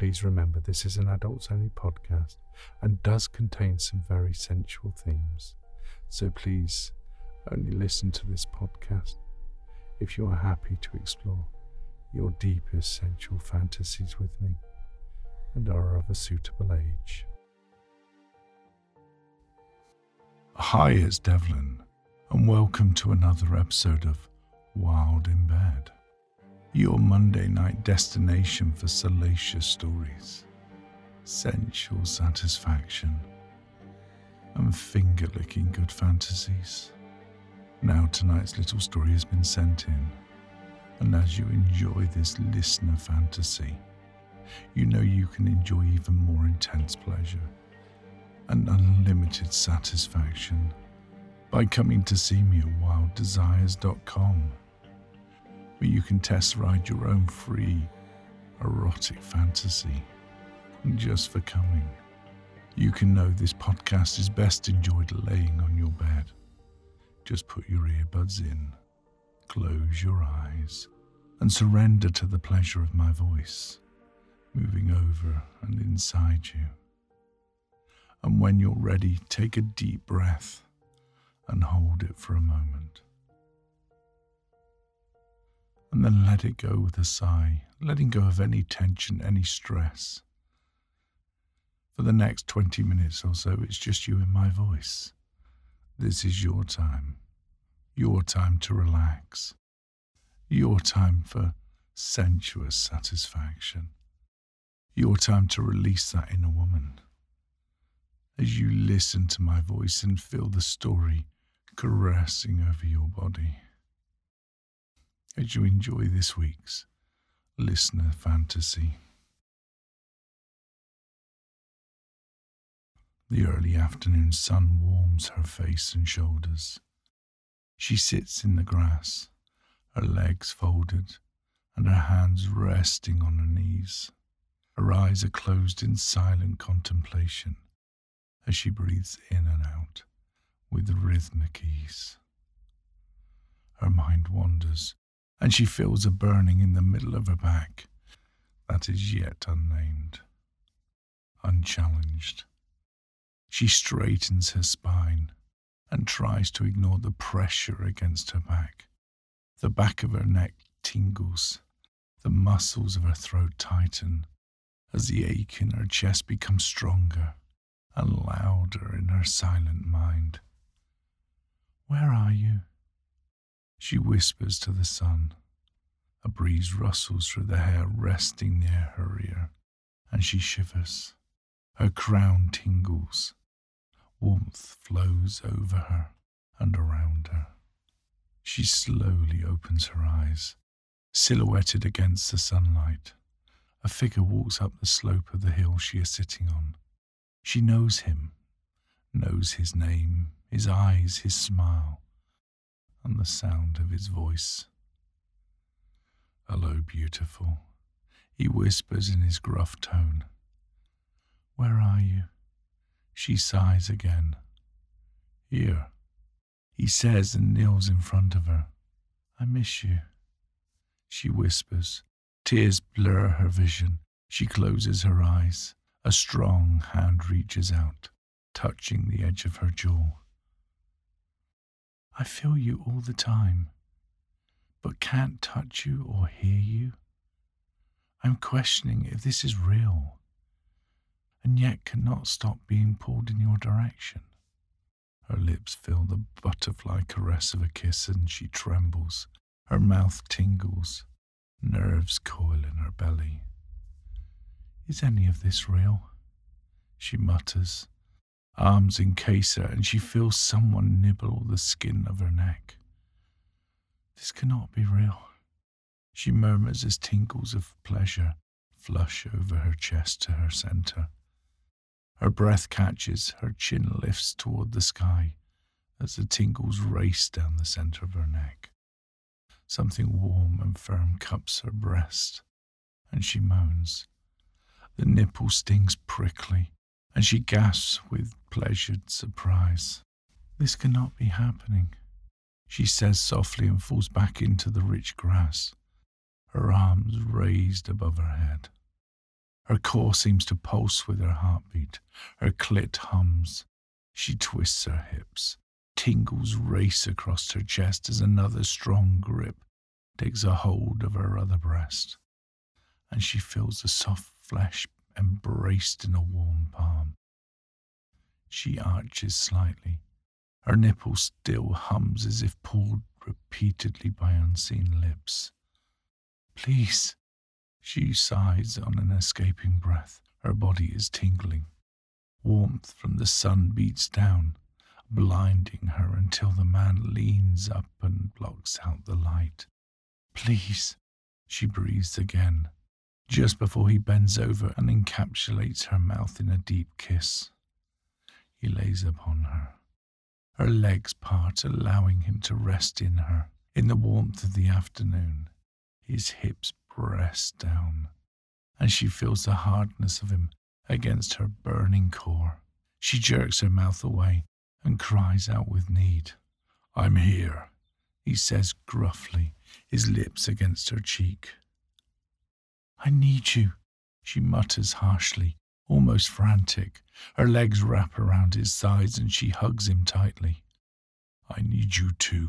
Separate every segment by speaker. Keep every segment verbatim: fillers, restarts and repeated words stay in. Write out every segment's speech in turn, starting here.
Speaker 1: Please remember this is an adults-only podcast and does contain some very sensual themes. So please only listen to this podcast if you are happy to explore your deepest sensual fantasies with me and are of a suitable age. Hi, it's Devlin, and welcome to another episode of Wild in Bed, your Monday night destination for salacious stories, sensual satisfaction, and finger-licking good fantasies. Now tonight's little story has been sent in, and as you enjoy this listener fantasy, you know you can enjoy even more intense pleasure and unlimited satisfaction by coming to see me at wild desires dot com, where you can test ride your own free erotic fantasy just for coming. You can know this podcast is best enjoyed laying on your bed. Just put your earbuds in, close your eyes, and surrender to the pleasure of my voice moving over and inside you. And when you're ready, take a deep breath and hold it for a moment. And then let it go with a sigh, letting go of any tension, any stress. For the next twenty minutes or so, it's just you and my voice. This is your time. Your time to relax. Your time for sensuous satisfaction. Your time to release that inner woman. As you listen to my voice and feel the story caressing over your body. As you enjoy this week's listener fantasy. The early afternoon sun warms her face and shoulders. She sits in the grass, her legs folded and her hands resting on her knees. Her eyes are closed in silent contemplation as she breathes in and out with rhythmic ease. Her mind wanders, and she feels a burning in the middle of her back that is yet unnamed, unchallenged. She straightens her spine and tries to ignore the pressure against her back. The back of her neck tingles, the muscles of her throat tighten as the ache in her chest becomes stronger and louder in her silent mind. Where are you? She whispers to the sun. A breeze rustles through the hair resting near her ear, and she shivers. Her crown tingles. Warmth flows over her and around her. She slowly opens her eyes, silhouetted against the sunlight. A figure walks up the slope of the hill she is sitting on. She knows him, knows his name, his eyes, his smile, and the sound of his voice. Hello, beautiful, he whispers in his gruff tone. Where are you? She sighs again. Here, he says and kneels in front of her. I miss you, she whispers. Tears blur her vision. She closes her eyes. A strong hand reaches out, touching the edge of her jaw. I feel you all the time, but can't touch you or hear you. I'm questioning if this is real, and yet cannot stop being pulled in your direction. Her lips feel the butterfly caress of a kiss, and she trembles. Her mouth tingles. Nerves coil in her belly. Is any of this real? She mutters. Arms encase her, and she feels someone nibble the skin of her neck. This cannot be real, she murmurs as tingles of pleasure flush over her chest to her center. Her breath catches, her chin lifts toward the sky as the tingles race down the center of her neck. Something warm and firm cups her breast, and she moans. The nipple stings prickly, and she gasps with pleasured surprise. This cannot be happening, she says softly and falls back into the rich grass, her arms raised above her head. Her core seems to pulse with her heartbeat. Her clit hums. She twists her hips. Tingles race across her chest as another strong grip takes a hold of her other breast, and she feels the soft flesh embraced in a warm palm. She arches slightly. Her nipple still hums as if pulled repeatedly by unseen lips. Please, she sighs on an escaping breath. Her body is tingling. Warmth from the sun beats down, blinding her until the man leans up and blocks out the light. Please, she breathes again, just before he bends over and encapsulates her mouth in a deep kiss. He lays upon her. Her legs part, allowing him to rest in her. In the warmth of the afternoon, his hips press down, and she feels the hardness of him against her burning core. She jerks her mouth away and cries out with need. I'm here, he says gruffly, his lips against her cheek. I need you, she mutters harshly, almost frantic. Her legs wrap around his thighs and she hugs him tightly. I need you too,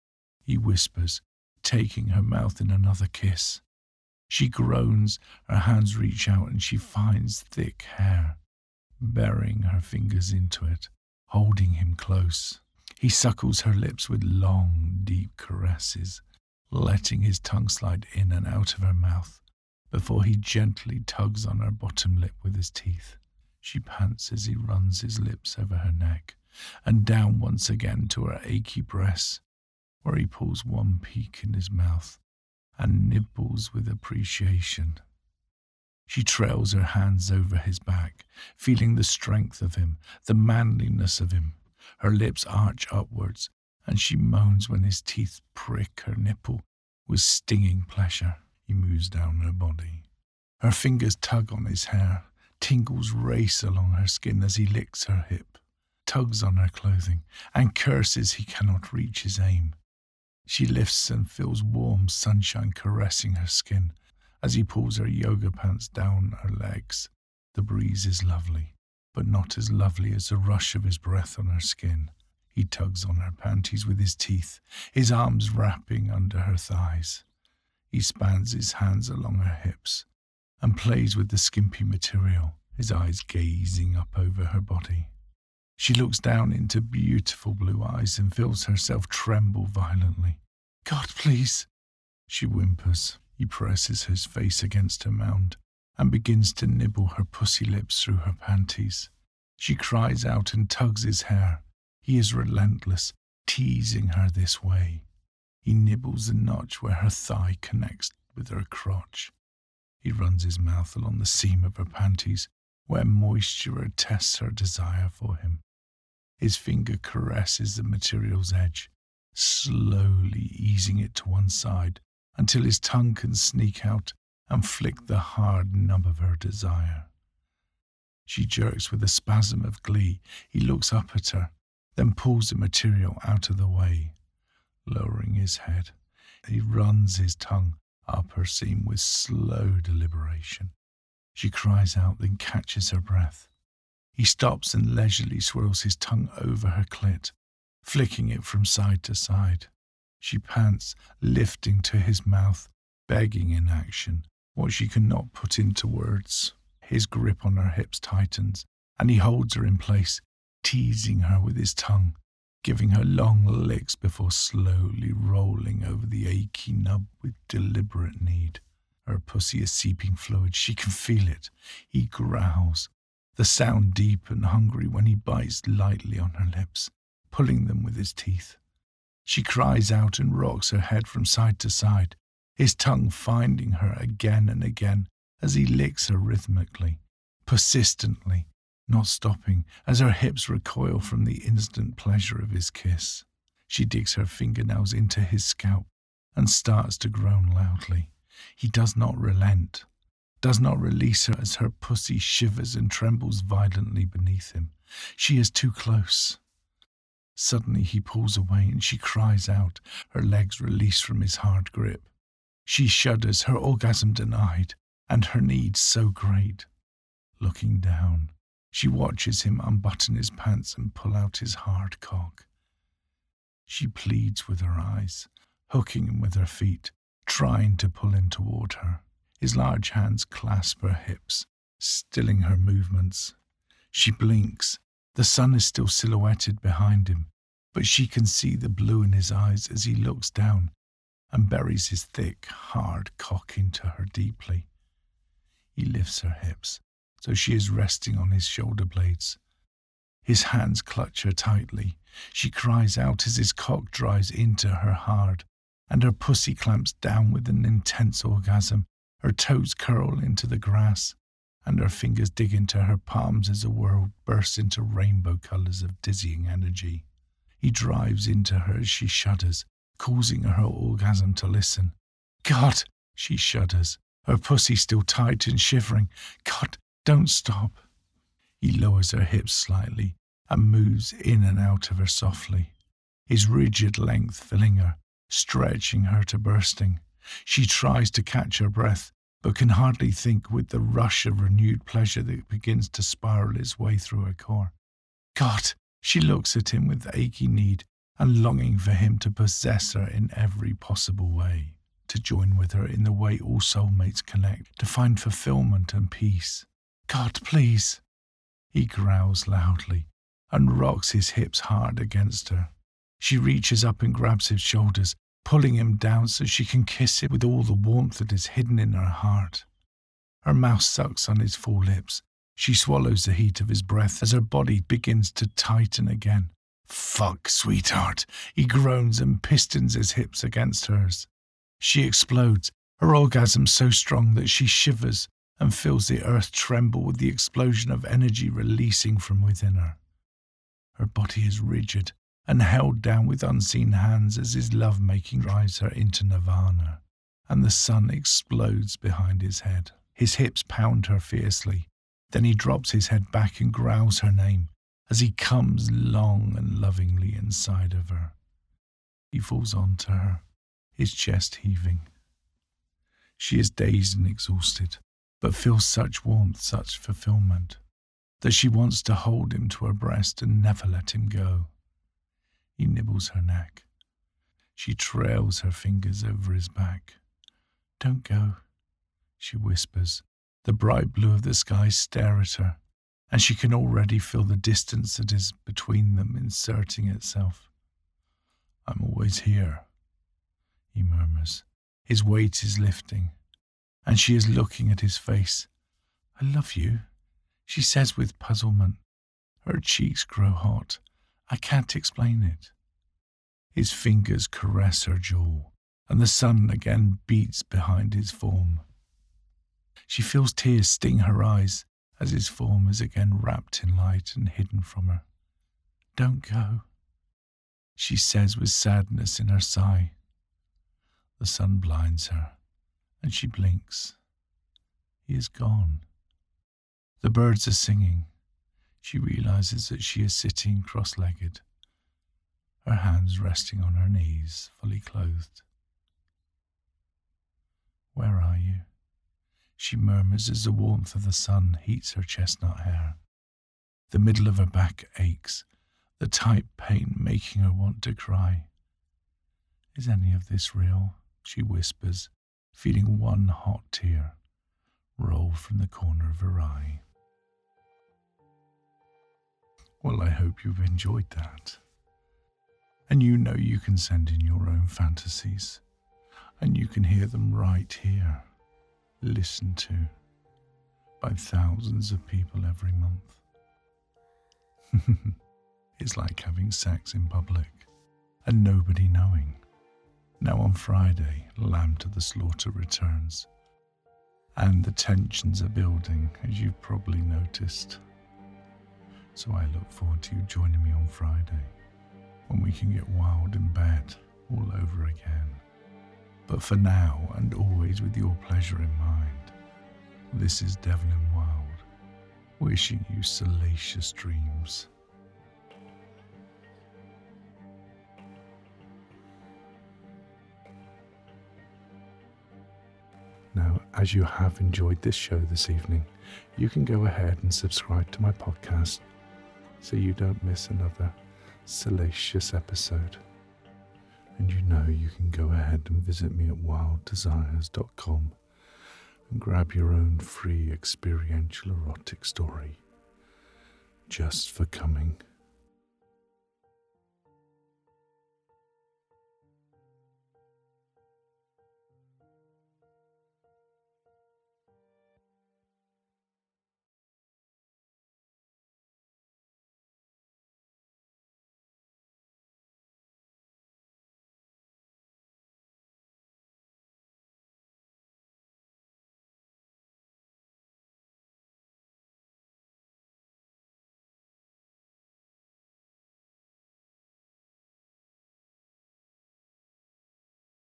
Speaker 1: he whispers, taking her mouth in another kiss. She groans, her hands reach out and she finds thick hair, burying her fingers into it, holding him close. He suckles her lips with long, deep caresses, letting his tongue slide in and out of her mouth before he gently tugs on her bottom lip with his teeth. She pants as he runs his lips over her neck and down once again to her achy breasts, where he pulls one peak in his mouth and nibbles with appreciation. She trails her hands over his back, feeling the strength of him, the manliness of him. Her lips arch upwards, and she moans when his teeth prick her nipple with stinging pleasure. He moves down her body. Her fingers tug on his hair. Tingles race along her skin as he licks her hip, tugs on her clothing, and curses he cannot reach his aim. She lifts and feels warm sunshine caressing her skin as he pulls her yoga pants down her legs. The breeze is lovely, but not as lovely as the rush of his breath on her skin. He tugs on her panties with his teeth, his arms wrapping under her thighs. He spans his hands along her hips and plays with the skimpy material, his eyes gazing up over her body. She looks down into beautiful blue eyes and feels herself tremble violently. God, please, she whimpers. He presses his face against her mound and begins to nibble her pussy lips through her panties. She cries out and tugs his hair. He is relentless, teasing her this way. He nibbles the notch where her thigh connects with her crotch. He runs his mouth along the seam of her panties, where moisture attests her desire for him. His finger caresses the material's edge, slowly easing it to one side until his tongue can sneak out and flick the hard nub of her desire. She jerks with a spasm of glee. He looks up at her, then pulls the material out of the way. Lowering his head, he runs his tongue up her seam with slow deliberation. She cries out, then catches her breath. He stops and leisurely swirls his tongue over her clit, flicking it from side to side. She pants, lifting to his mouth, begging in action, what she cannot put into words. His grip on her hips tightens, and he holds her in place, teasing her with his tongue, giving her long licks before slowly rolling over the achy nub with deliberate need. Her pussy is seeping fluid. She can feel it. He growls, the sound deep and hungry when he bites lightly on her lips, pulling them with his teeth. She cries out and rocks her head from side to side, his tongue finding her again and again as he licks her rhythmically, persistently, not stopping as her hips recoil from the instant pleasure of his kiss. She digs her fingernails into his scalp and starts to groan loudly. He does not relent, does not release her as her pussy shivers and trembles violently beneath him. She is too close. Suddenly he pulls away and she cries out, her legs released from his hard grip. She shudders, her orgasm denied. and her need so great. Looking down, she watches him unbutton his pants and pull out his hard cock. She pleads with her eyes, hooking him with her feet, trying to pull him toward her. His large hands clasp her hips, stilling her movements. She blinks. The sun is still silhouetted behind him, but she can see the blue in his eyes as he looks down and buries his thick, hard cock into her deeply. He lifts her hips, so she is resting on his shoulder blades. His hands clutch her tightly. She cries out as his cock drives into her hard, and her pussy clamps down with an intense orgasm. Her toes curl into the grass, and her fingers dig into her palms as the world bursts into rainbow colours of dizzying energy. He drives into her as she shudders, causing her orgasm to listen. God, she shudders, her pussy still tight and shivering. God, don't stop. He lowers her hips slightly and moves in and out of her softly, his rigid length filling her, stretching her to bursting. She tries to catch her breath, but can hardly think with the rush of renewed pleasure that begins to spiral its way through her core. God, she looks at him with achy need and longing for him to possess her in every possible way, to join with her in the way all soulmates connect, to find fulfillment and peace. God, please. He growls loudly and rocks his hips hard against her. She reaches up and grabs his shoulders, pulling him down so she can kiss him with all the warmth that is hidden in her heart. Her mouth sucks on his full lips. She swallows the heat of his breath as her body begins to tighten again. Fuck, sweetheart. He groans and pistons his hips against hers. She explodes, her orgasm so strong that she shivers and feels the earth tremble with the explosion of energy releasing from within her. Her body is rigid and held down with unseen hands as his love-making drives her into nirvana, and the sun explodes behind his head. His hips pound her fiercely. Then he drops his head back and growls her name as he comes long and lovingly inside of her. He falls onto her, his chest heaving. She is dazed and exhausted, but feels such warmth, such fulfillment, that she wants to hold him to her breast and never let him go. He nibbles her neck. She trails her fingers over his back. Don't go, she whispers. The bright blue of the sky stare at her, and she can already feel the distance that is between them inserting itself. I'm always here, he murmurs. His weight is lifting, and she is looking at his face. I love you, she says with puzzlement. Her cheeks grow hot. I can't explain it. His fingers caress her jaw, and the sun again beats behind his form. She feels tears sting her eyes as his form is again wrapped in light and hidden from her. Don't go, she says with sadness in her sigh. The sun blinds her, and she blinks. He is gone. The birds are singing. She realizes that she is sitting cross-legged, her hands resting on her knees, fully clothed. Where are you? She murmurs as the warmth of the sun heats her chestnut hair. The middle of her back aches, the tight pain making her want to cry. Is any of this real? She whispers, feeling one hot tear roll from the corner of her eye. Well, I hope you've enjoyed that. And you know you can send in your own fantasies, and you can hear them right here, listened to by thousands of people every month. It's like having sex in public and nobody knowing. Now on Friday, Lamb to the Slaughter returns, and the tensions are building, as you've probably noticed. So I look forward to you joining me on Friday, when we can get wild in bed all over again. But for now, and always with your pleasure in mind, this is Devlin Wild, wishing you salacious dreams. Now, as as you have enjoyed this show this evening, you can go ahead and subscribe to my podcast so you don't miss another salacious episode. And you know you can go ahead and visit me at wild desires dot com and grab your own free experiential erotic story just for coming.